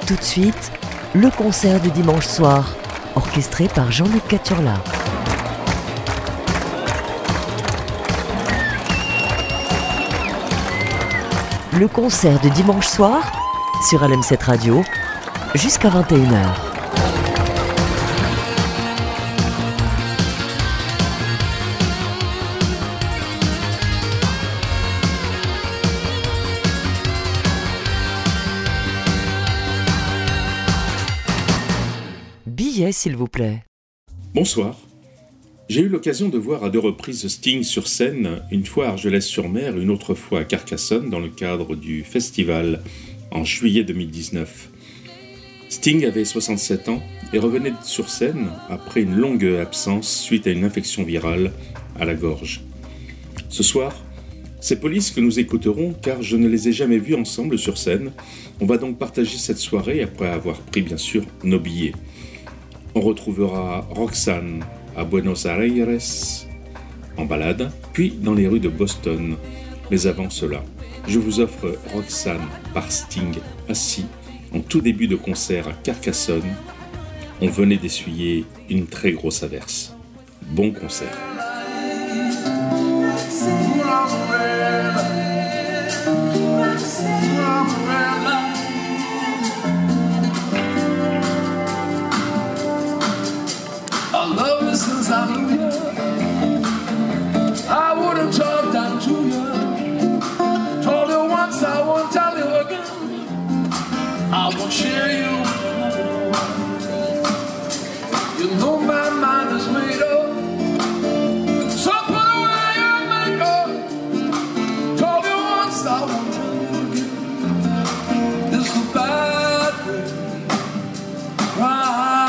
Tout de suite, le concert du dimanche soir, orchestré par Jean-Luc Caturla. Le concert de dimanche soir sur LM7 Radio jusqu'à 21h. Billet, s'il vous plaît. Bonsoir. J'ai eu l'occasion de voir à 2 reprises Sting sur scène, une fois à Argelès-sur-Mer, une autre fois à Carcassonne, dans le cadre du festival, en juillet 2019. Sting avait 67 ans et revenait sur scène après une longue absence suite à une infection virale à la gorge. Ce soir, c'est Police que nous écouterons car je ne les ai jamais vus ensemble sur scène. On va donc partager cette soirée après avoir pris bien sûr nos billets. On retrouvera Roxane à Buenos Aires, en balade, puis dans les rues de Boston. Mais avant cela, je vous offre Roxane par Sting, assis en tout début de concert à Carcassonne. On venait d'essuyer une très grosse averse. Bon concert. Since I knew you, I would've talked down to you. Told you once, I won't tell you again. I won't share you with another one. You know my mind is made up, so put away your makeup. Told you once, I won't tell you again. This is a bad way. Roxanne.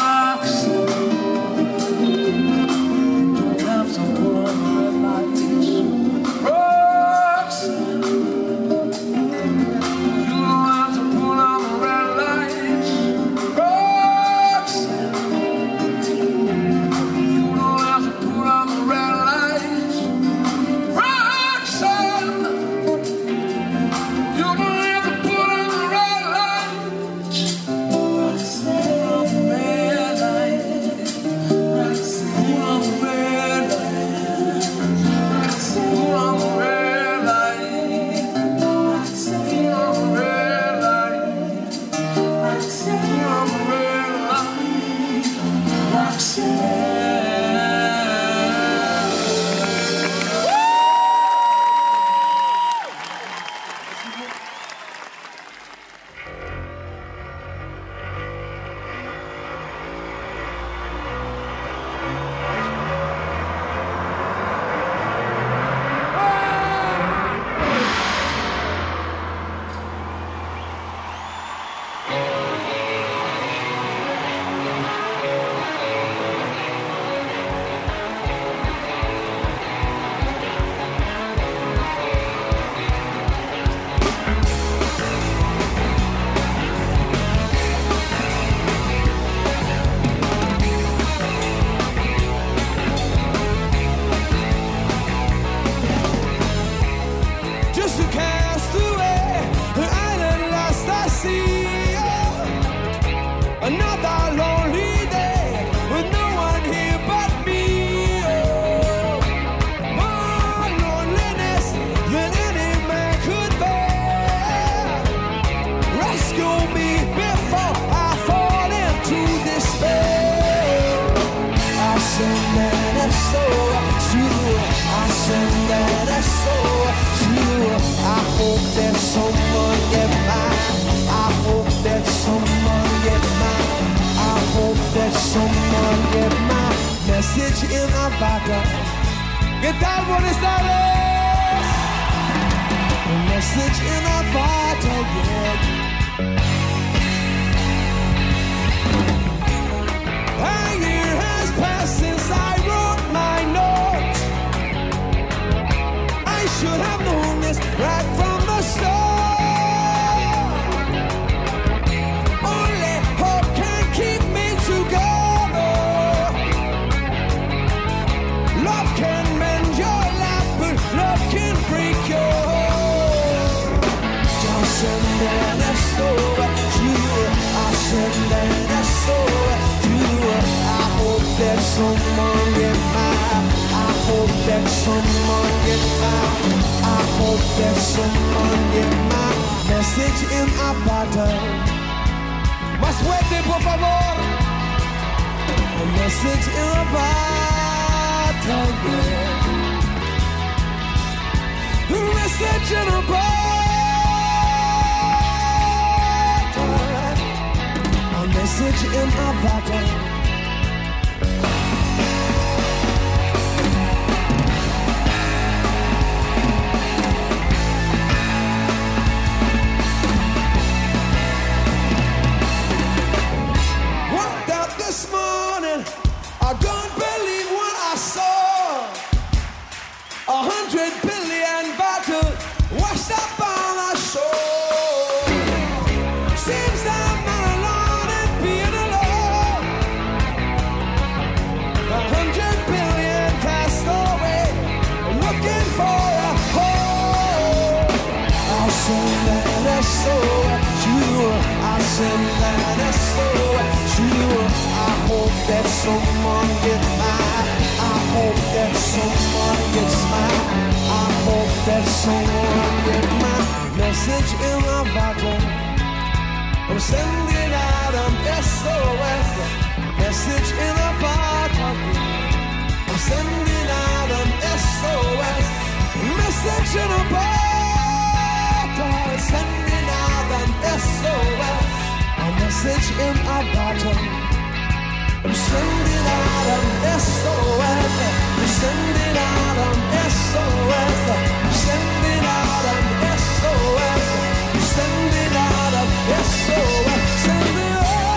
Message in a bottle. ¿Qué tal? Buenas tardes. A message in a bottle, yeah. A year has passed since I wrote my note. I should have known this right from the start. Only hope can keep me together. Love can mend your life, but love can break your heart. someone get mine. I hope that someone get mine. I hope that someone get my message in a bottle. Más fuerte, por favor. A message in a bottle, yeah. A message in a bottle. A message in a bottle. This morning, I don't believe what I saw. 100 billion bottles washed up on our shore. Seems I'm not alone in being alone. 100 billion cast away, looking for a home. I'll send that SOS to you. I'll send that SOS to you. I hope that someone gets mine. I hope that someone gets mine. I hope that someone gets my message in a bottle. I'm sending out an SOS, message in a bottle. I'm sending out an SOS, message in a bottle. Sending out an SOS, a message in a bottle. I'm sending out an SOS. I'm sending out an SOS. I'm sending out an SOS. I'm sending out an SOS. Sending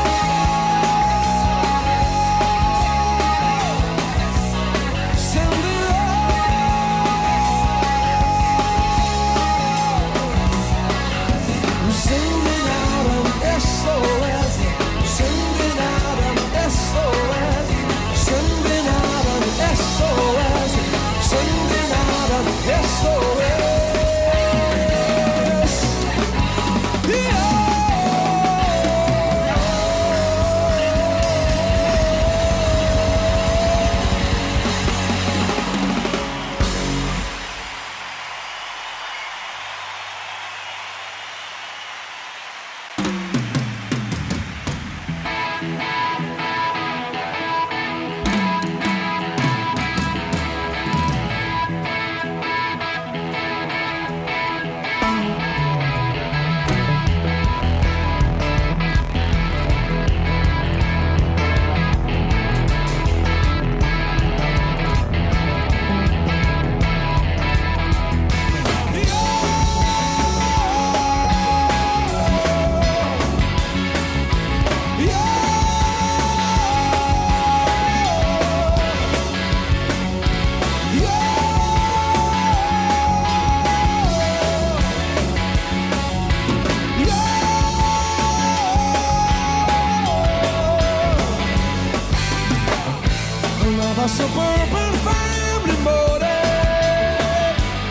suburban family motor.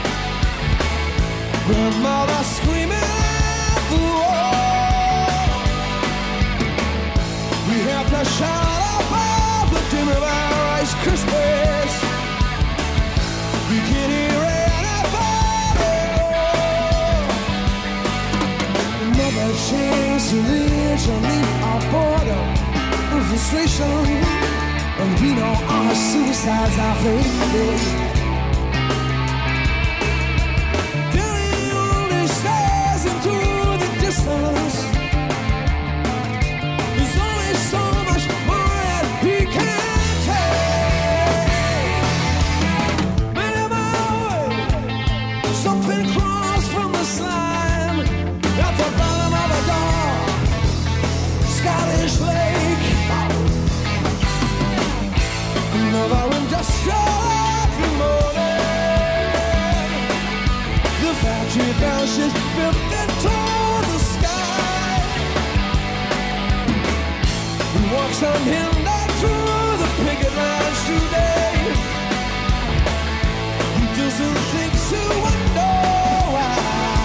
Grandmother screaming at the wall. We have to shout up all the dim of our Rice Krispies. We can hear anybody. Mother changed religion, leave our border with frustration. And we know our suicides are fading. Then he only stares into the distance. There's only so much more that he can take. Made my way, something crossed from the sign at the bottom of a dark Scottish lake. Another industrial morning. The factory belches built into the sky. He walks unhindered through the picket lines today. He doesn't think to wonder why.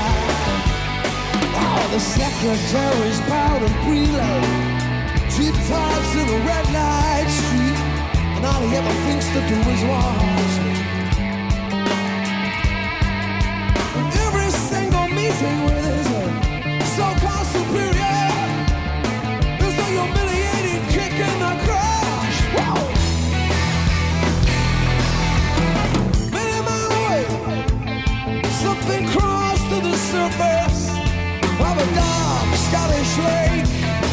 Oh, the secretary's proud and preload. Cheap tops in a red light street. and all he ever thinks to do is watch me. Every single meeting with his so-called superior is a humiliating kick in the crush. Whoa! Many miles away, something crossed to the surface of a dark Scottish lake.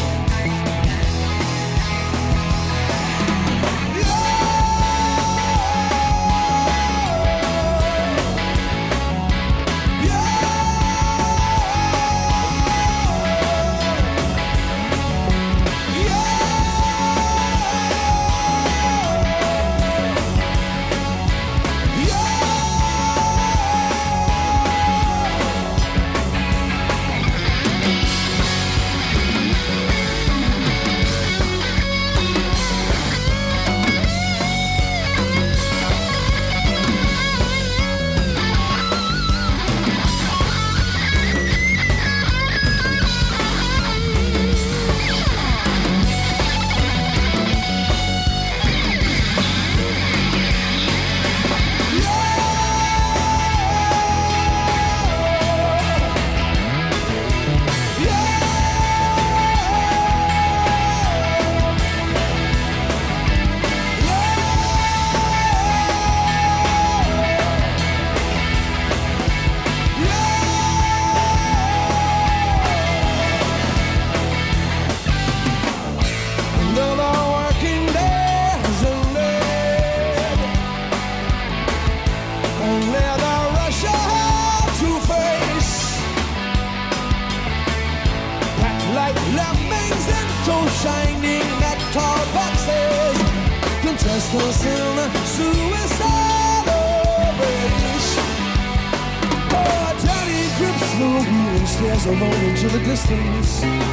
Contestants in a suicidal race. Oh, Johnny grips the wheel and stares alone into the distance.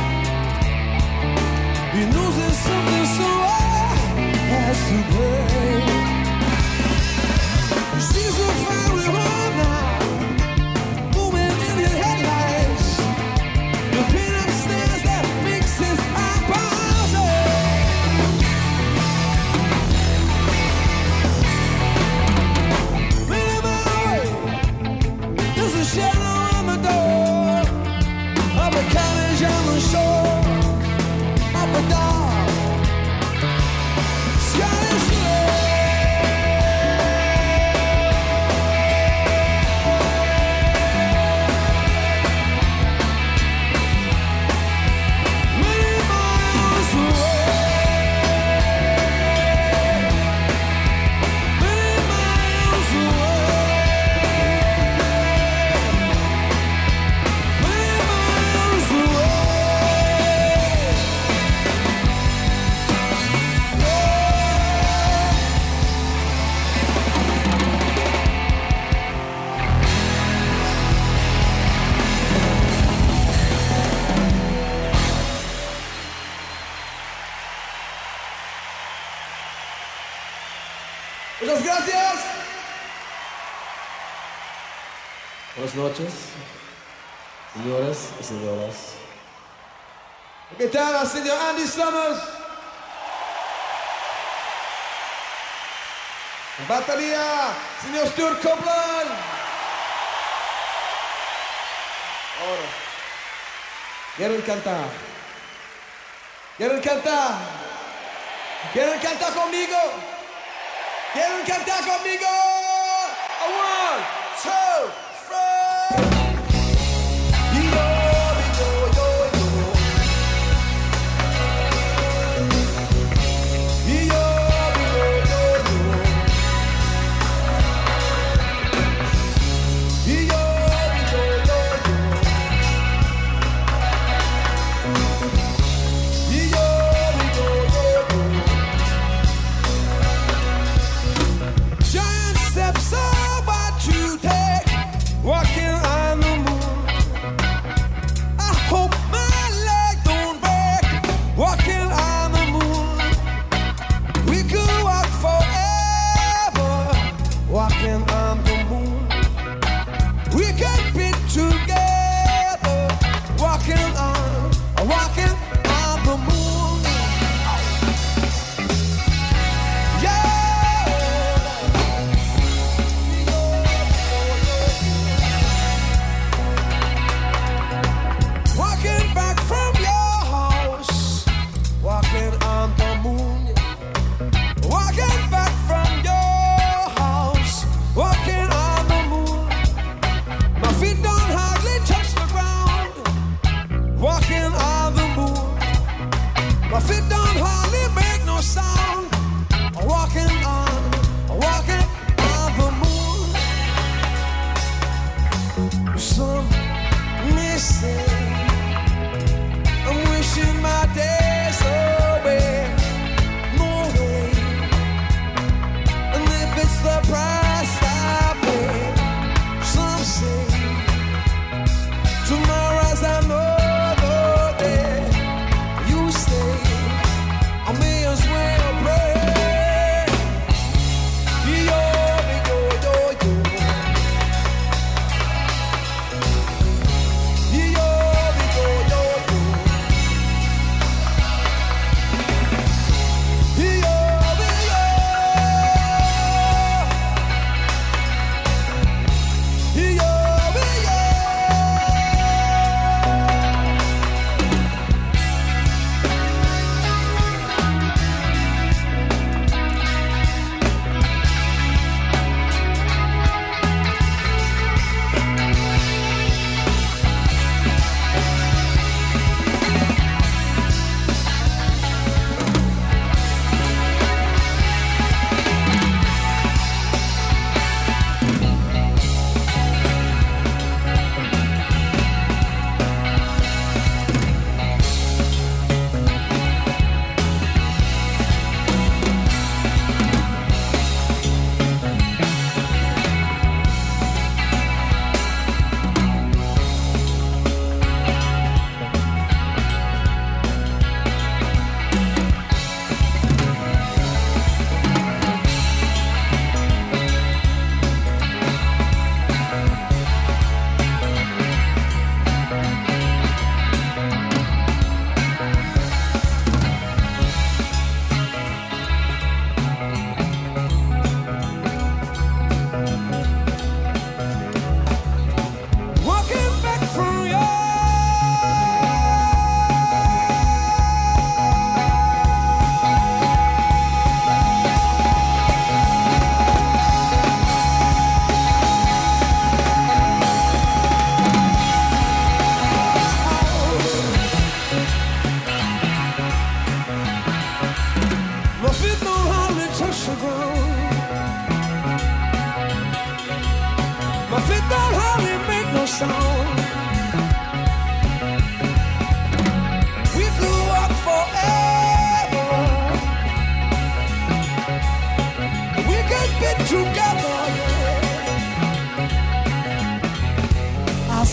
He knows there's something so has to break. He sees the fiery home now, moving in his headlights. The pain upstairs that makes his eye pause. There's a shadow on the door of a cottage on the shore of a dark Scottish lake. Many miles away, many miles away. Muchas gracias. Buenas noches, señores y señoras. ¿Qué tal, señor Andy Summers? En batería, señor Stuart Copeland. Ahora, ¿quieren cantar? ¿Quieren cantar? ¿Quieren cantar conmigo? ¿Quieren cantar conmigo? A 1, 2, 3. Giant steps are what you take.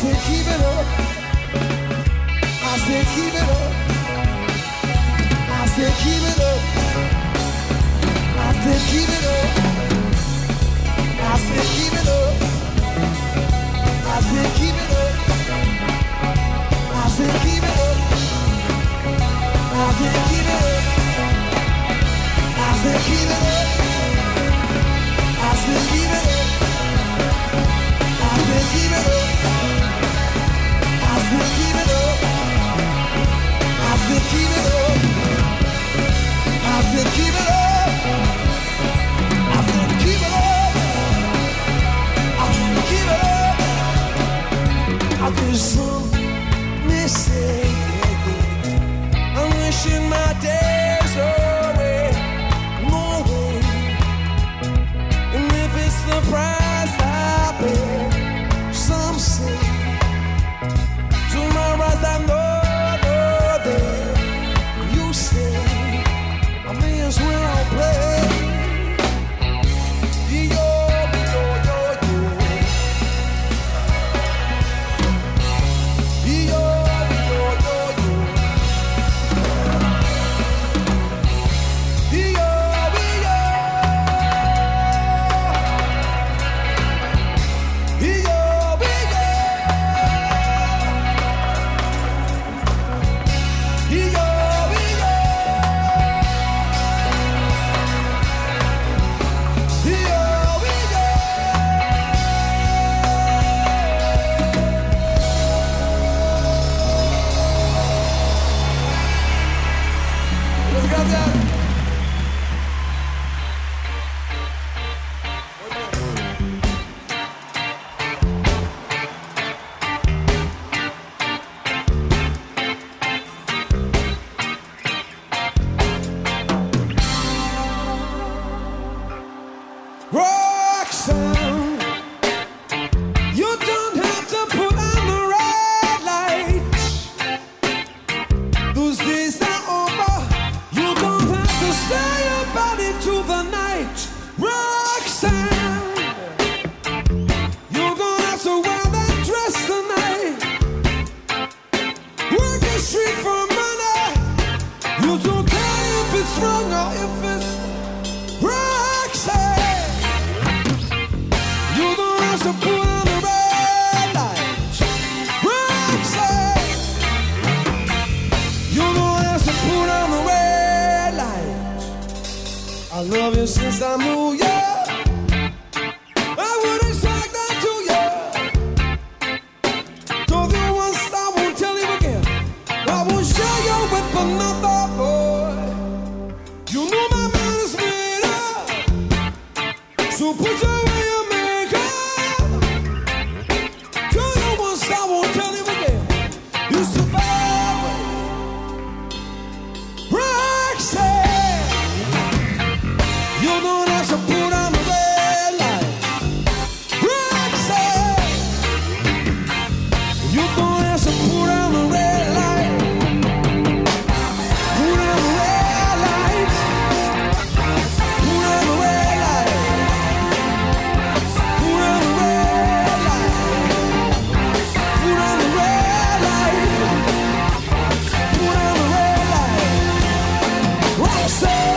said keep it up. I said keep it up. I said keep it up. I said keep it up. I said keep it up. I said keep it up. I said keep it up. I said keep it up. I said keep it up. I said keep it up. I said keep it up. I said keep it up. I said keep it up. I said keep it up. I said keep it up. I said keep it up. I did some mistake. I'm wishing my days away. No way. And if it's the price I pay, some say tomorrow's another day. You say I may as well play. Since I knew you, I would expect that to you. Told you once, I won't tell you again. I won't share you with another boy. You know my mind is made up, so put away your makeup. Told you once, I won't tell you again. You survive. Roxanne, you don't have to put on the red light. Roxanne, you don't have to put on the red light. Put on the red light. Put on the red light. Put on the red light. Put on the red light. Put on the red light. Roxanne.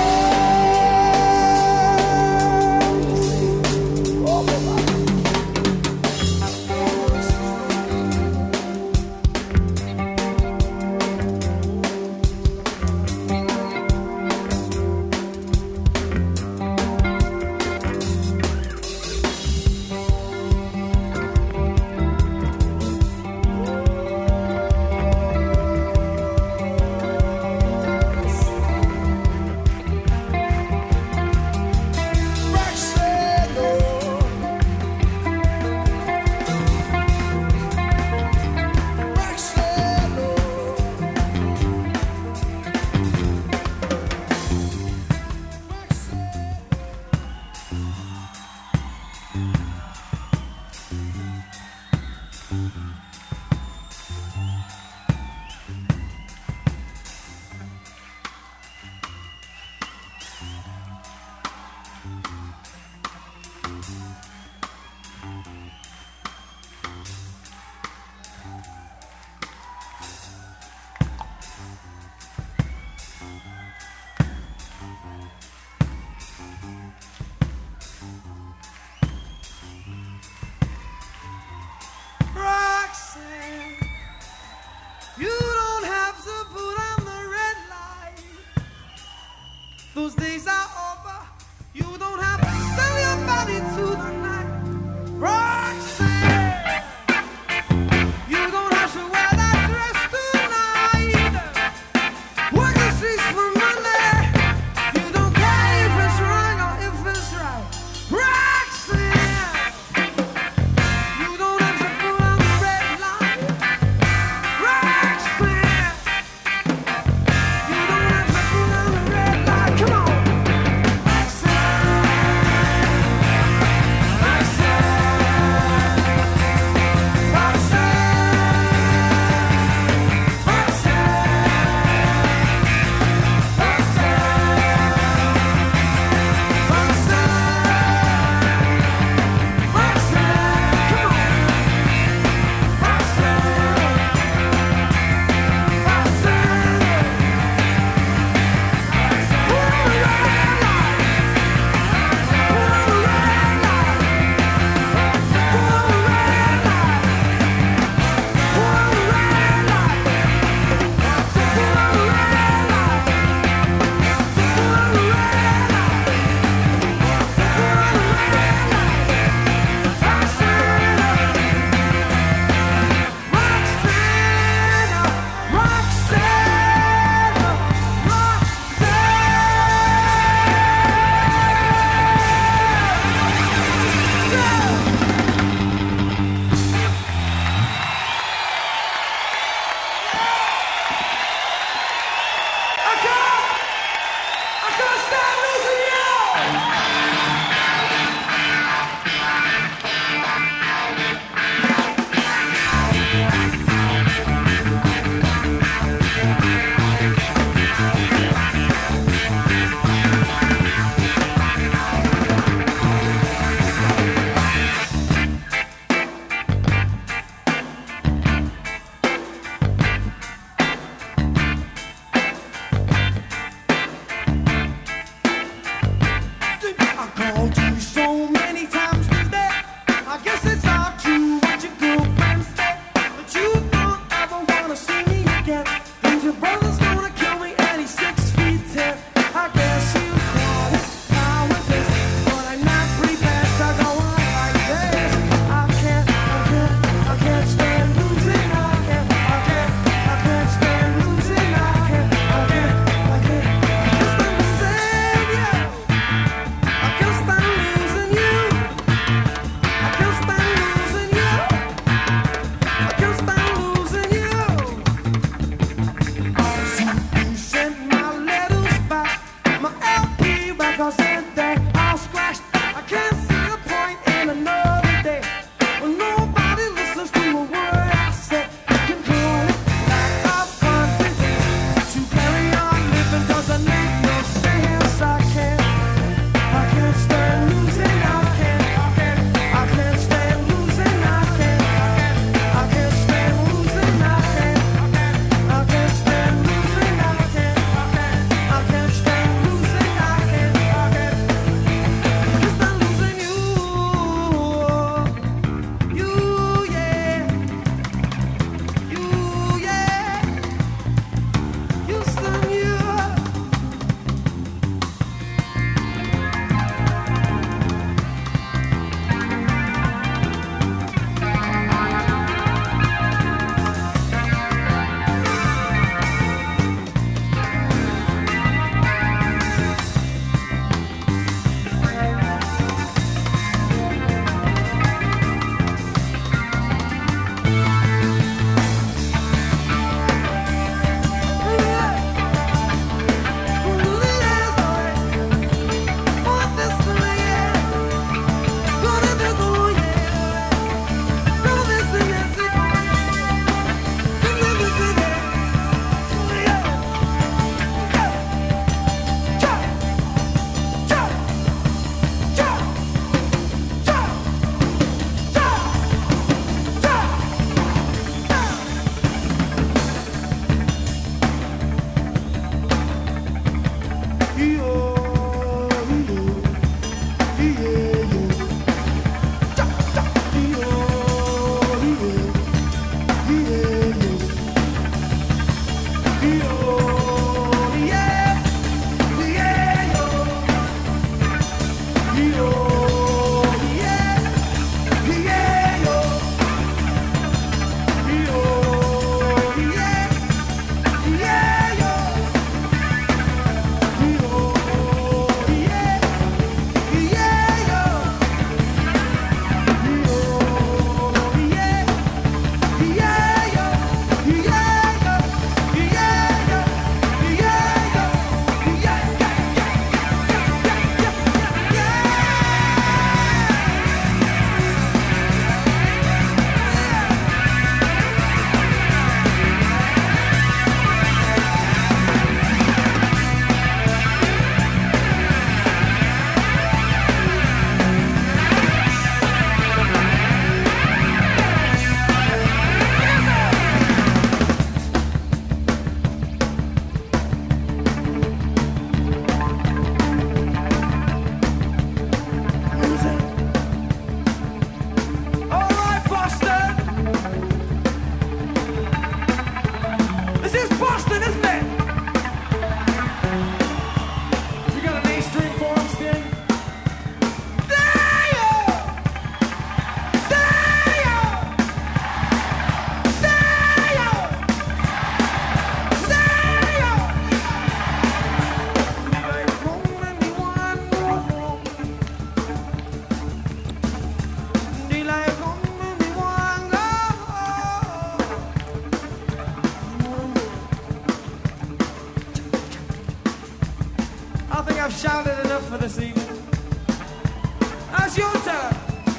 shouted enough for this evening. Now it's your turn.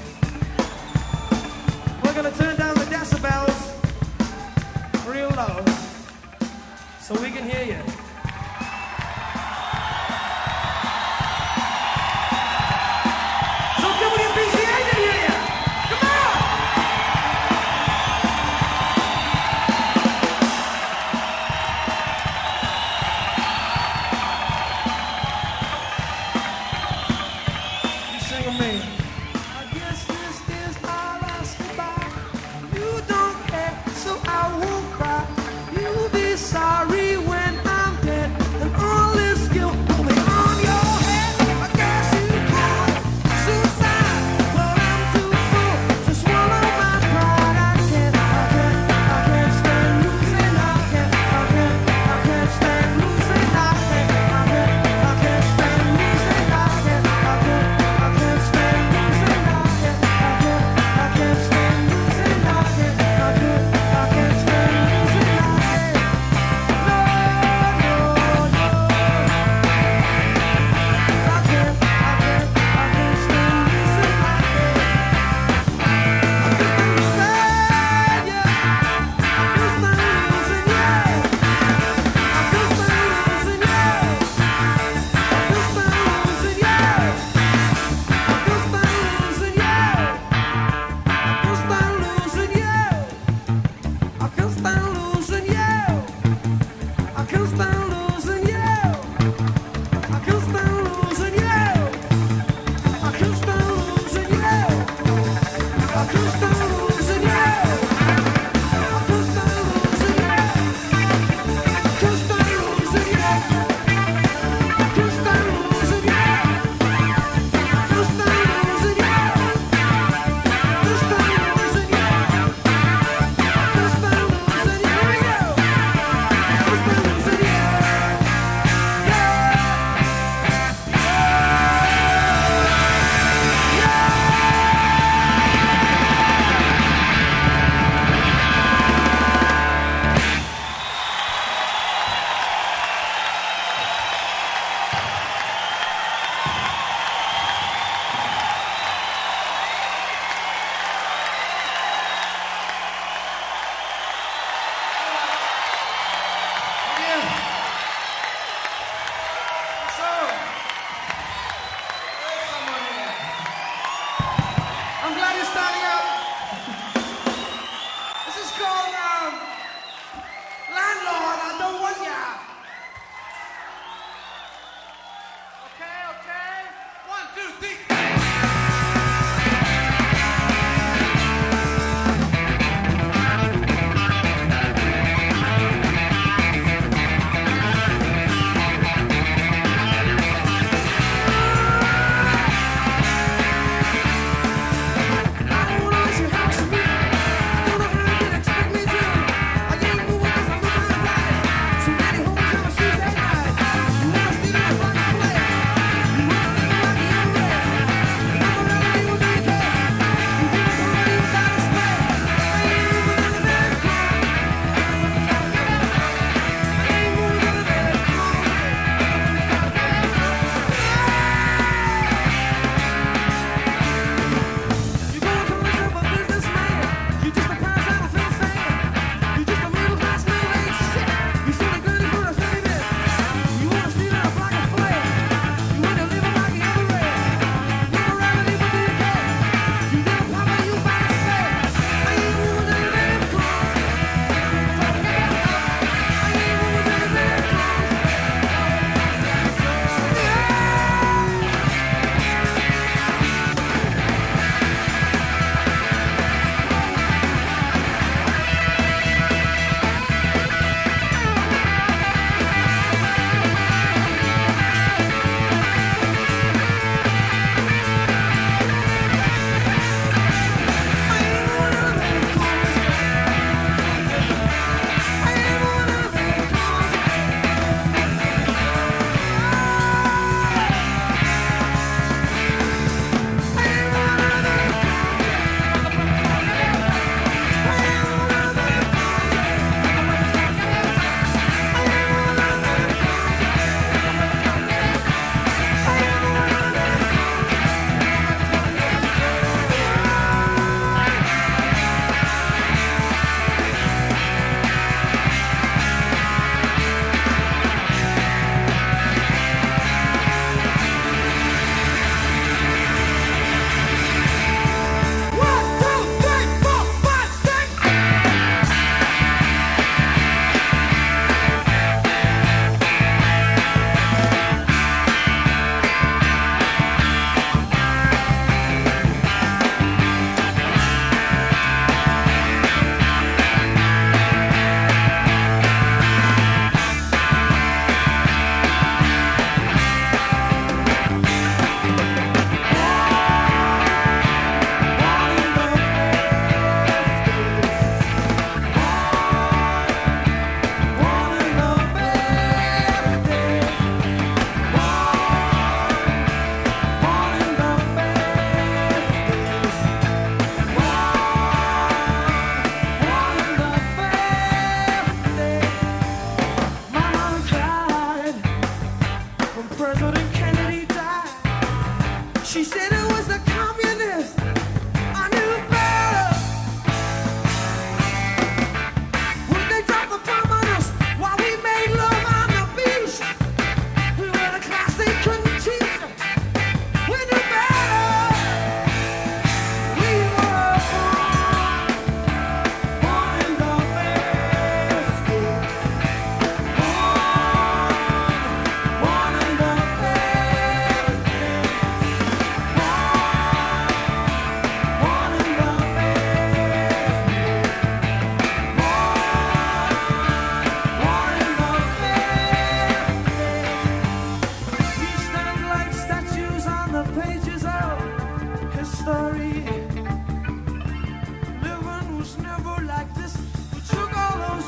We're gonna turn down the decibels real low so we can hear you. So WPCA can hear you. Come on! You sing with me. I guess this is our last goodbye. You don't care, so I won't cry. You'll be sorry when I'm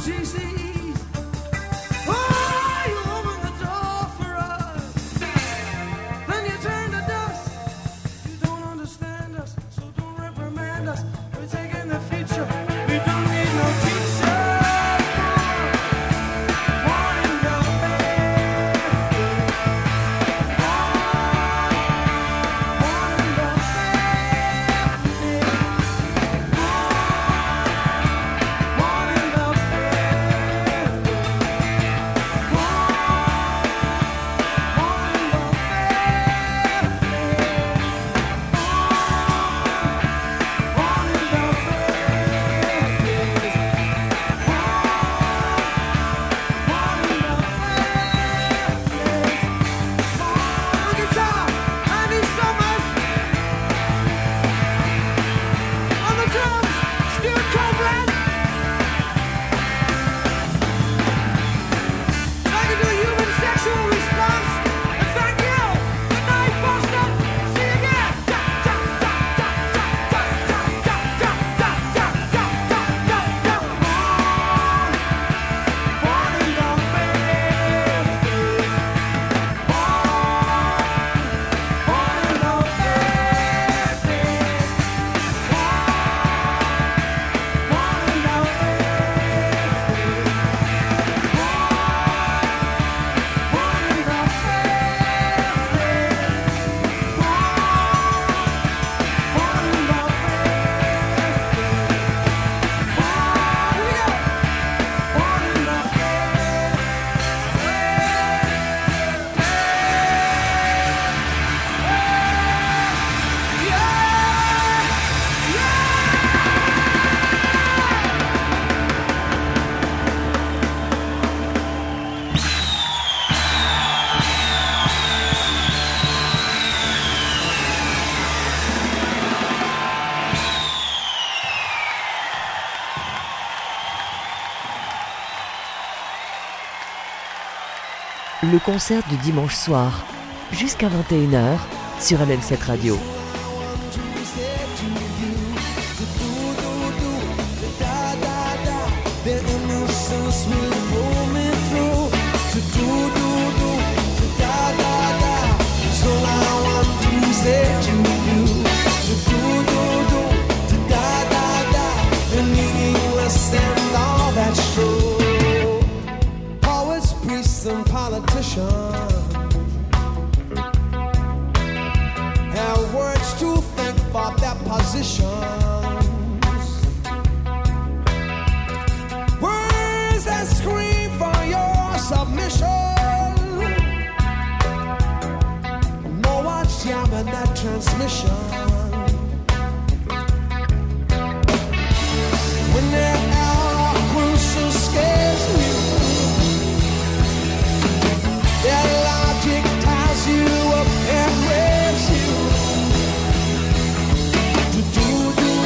GCs. Oh, you open the door for us, then you turn to dust. You don't understand us, so don't reprimand us. We're taking the future. We don't need no teacher. Le concert du dimanche soir, jusqu'à 21h, sur LM7 Radio. And politicians have words to think for their positions, words that scream for your submission. No one's jamming that transmission. When they're out, crucial scares you. Their logic ties you up and rapes you. Do do do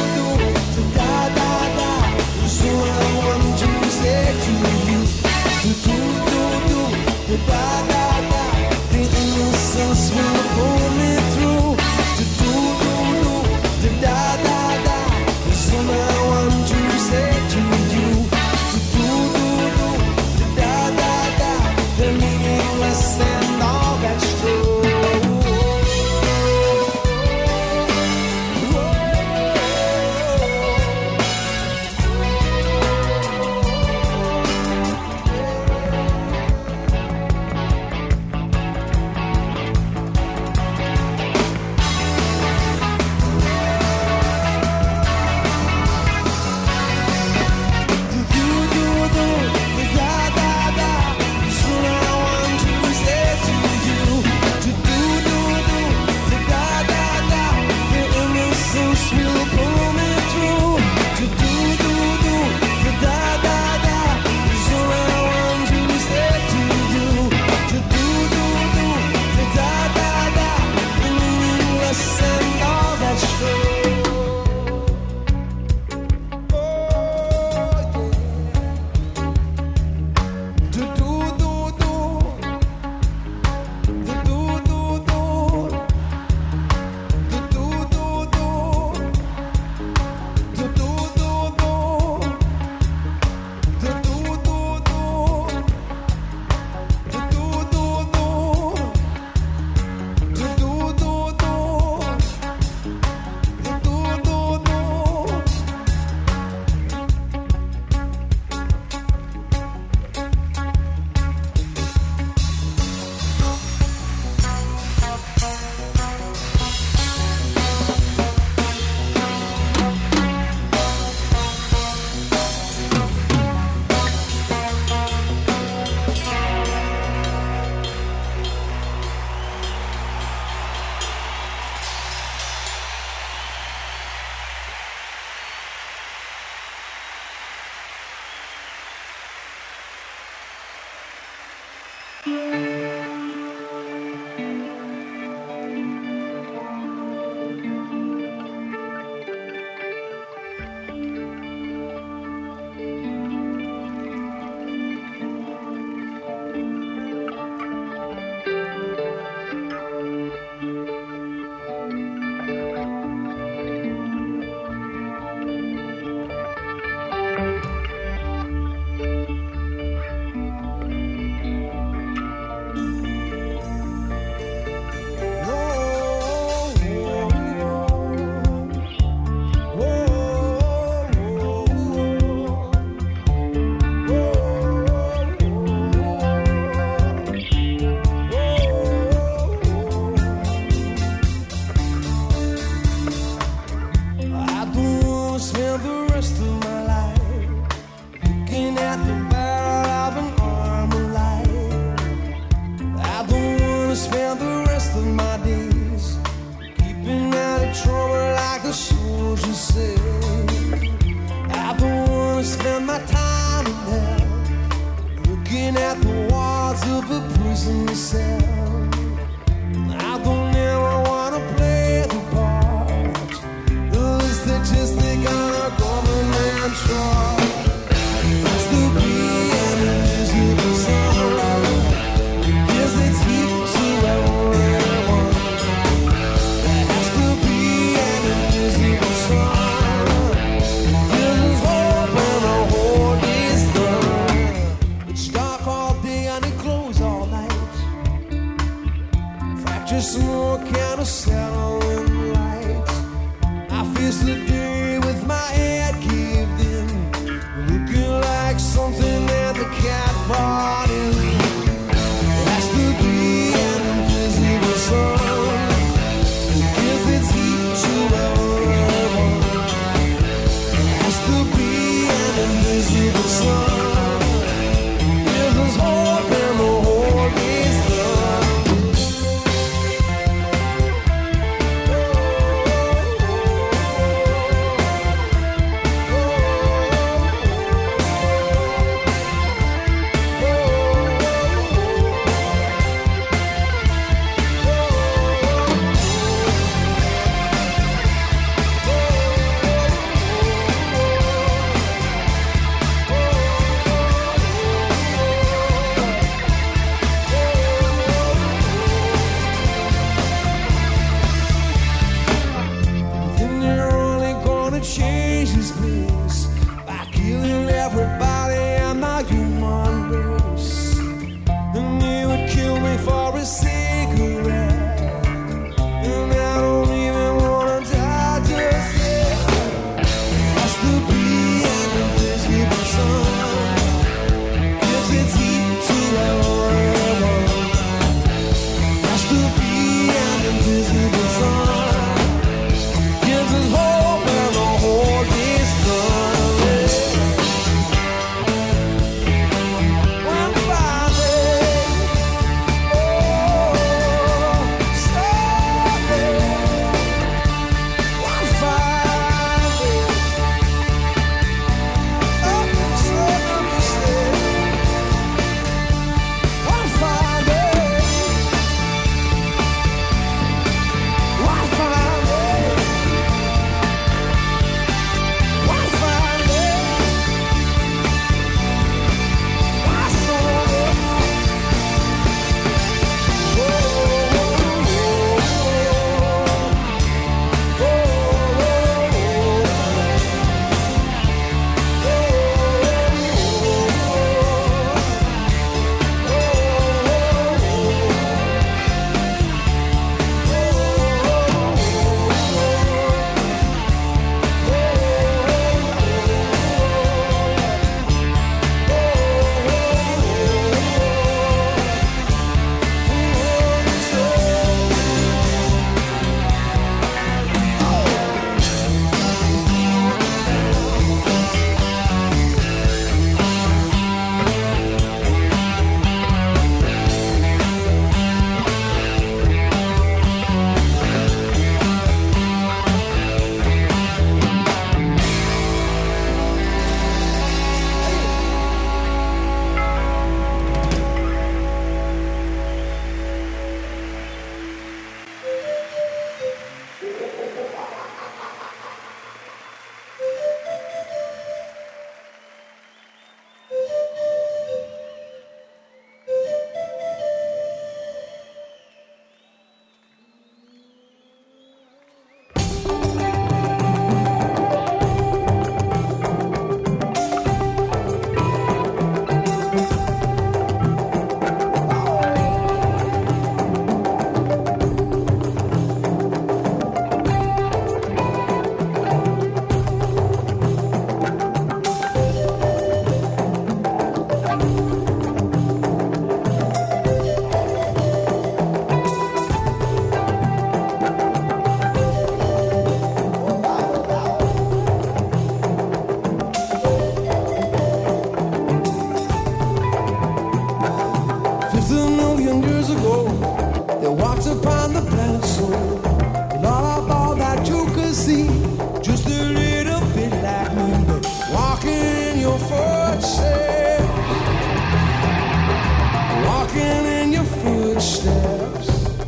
footsteps,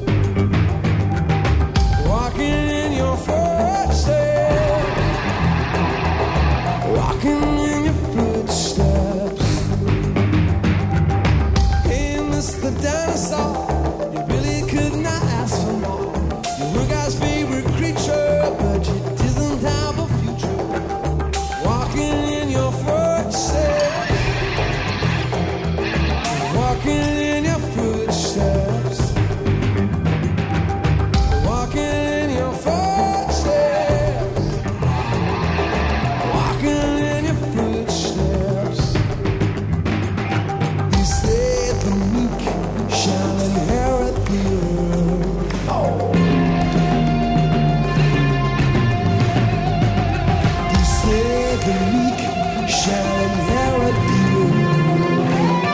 walking in your footsteps, walking in your footsteps. Hey, Mr. Dinosaur, you really could not ask for more. You're God's favorite creature, but you didn't have a future. Walking in your footsteps, walking in your footsteps, walking in your footsteps, walking in your footsteps. They say the meek shall inherit the earth. Oh. They say the meek shall inherit the earth.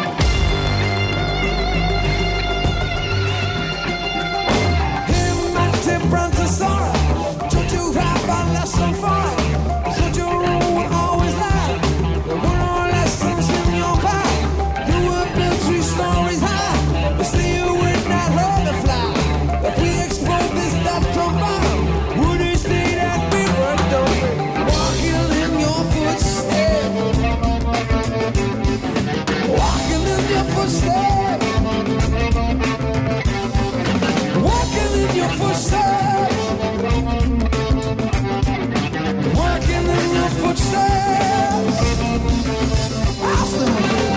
Hey, Mighty Brontosaurus, don't you have a lesson for it? Should your rule always lie? There were no lessons in your path. You were built 3 stories high, but still you would not hurt the fly. If we explode this top to bottom, would you say that we were done? Walking in your footsteps, walking in your footsteps, walking in your footsteps, walking in your footsteps. Awesome.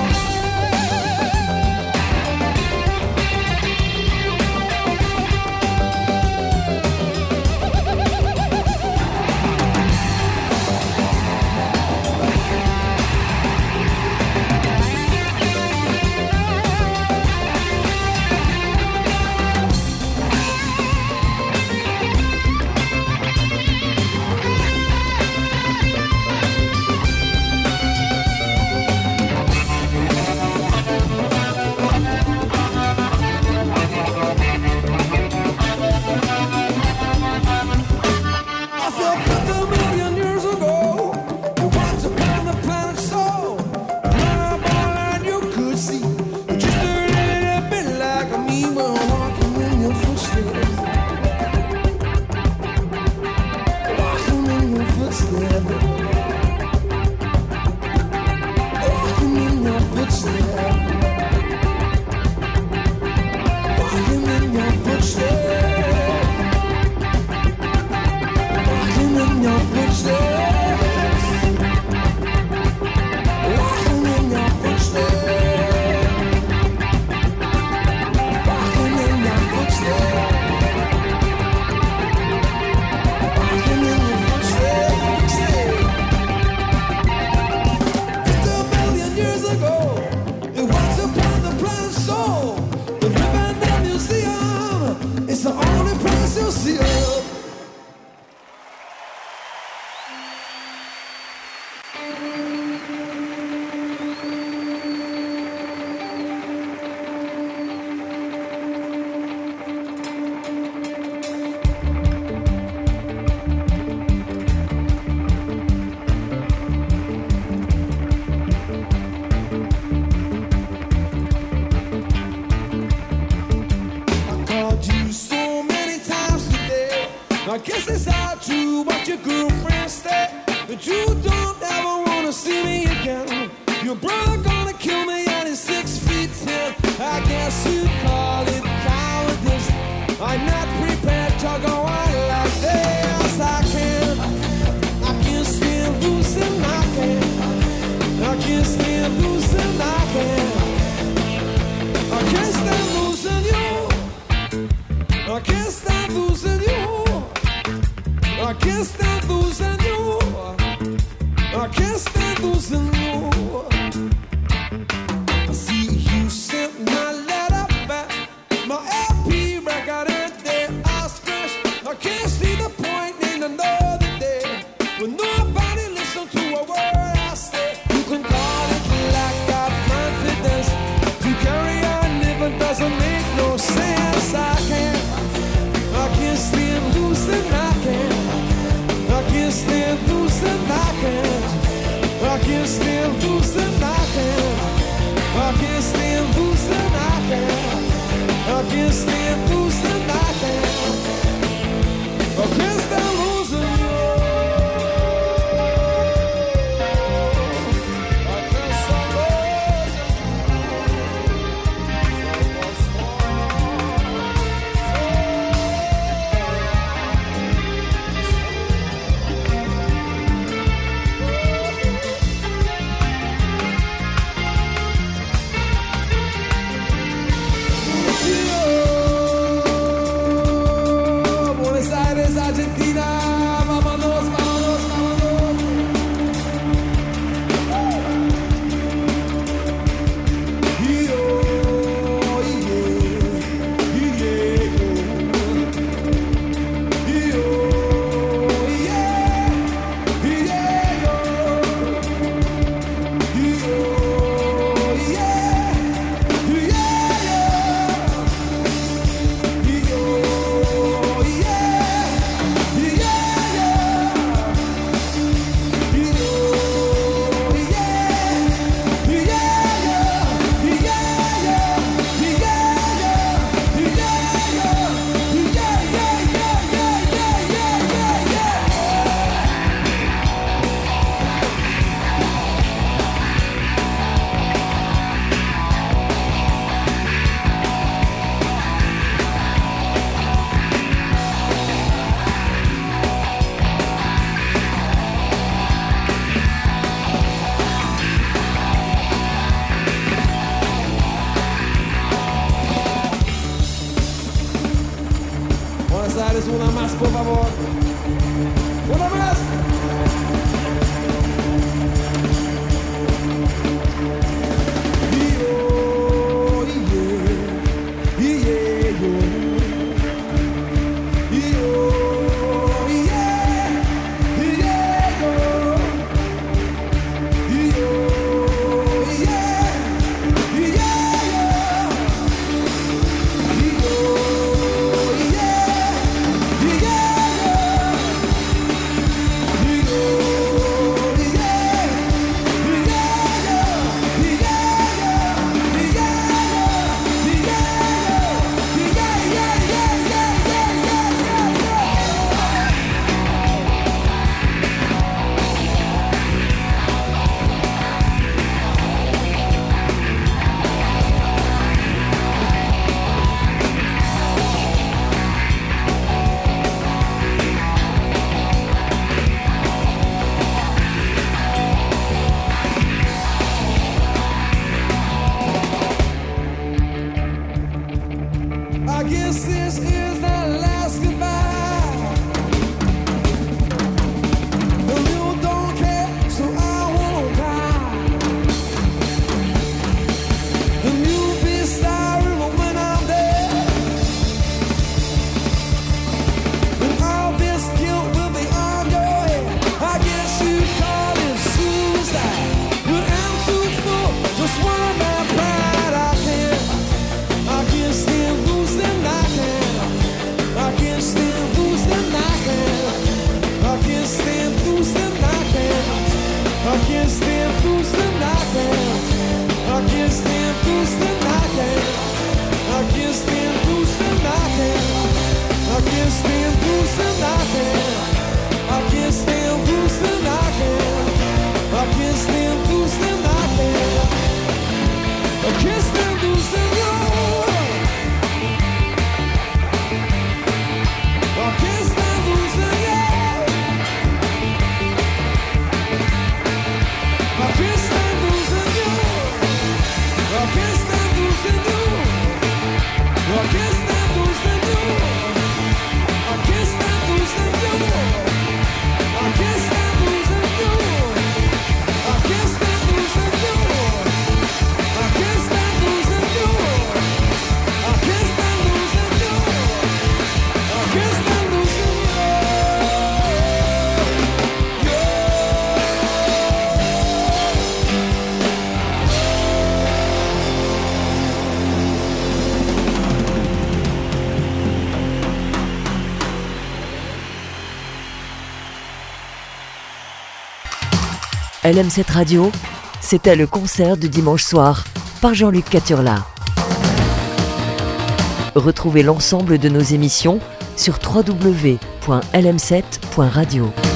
I said 50 million years ago, you once upon the planet Soul. Run up all and you could see. You just a little bit like me, but walking in your footsteps. Walking in your footsteps. Walking in your footsteps. Walking in your footsteps. Walking in your footsteps, walking in your footsteps, walking in your footsteps, walking in your footsteps. 50 million years ago, it was upon the planet Soul. The Rivendell Museum is the only place you'll see her. I called you so many times today. I guess it's all true what your girlfriend said, but you don't ever wanna see me again. Your brother gonna kill me and he's 6'10". I guess you call it cowardice. I'm not prepared to go on like this. I can't stand losing my hand. I can't stand losing my hand. I can't stand losing you. I can't stand losing you. I can't stand losing you. I can't stand losing you. por favor. Una más. LM7 Radio, c'était le concert du dimanche soir par Jean-Luc Caturla. Retrouvez l'ensemble de nos émissions sur www.lm7.radio.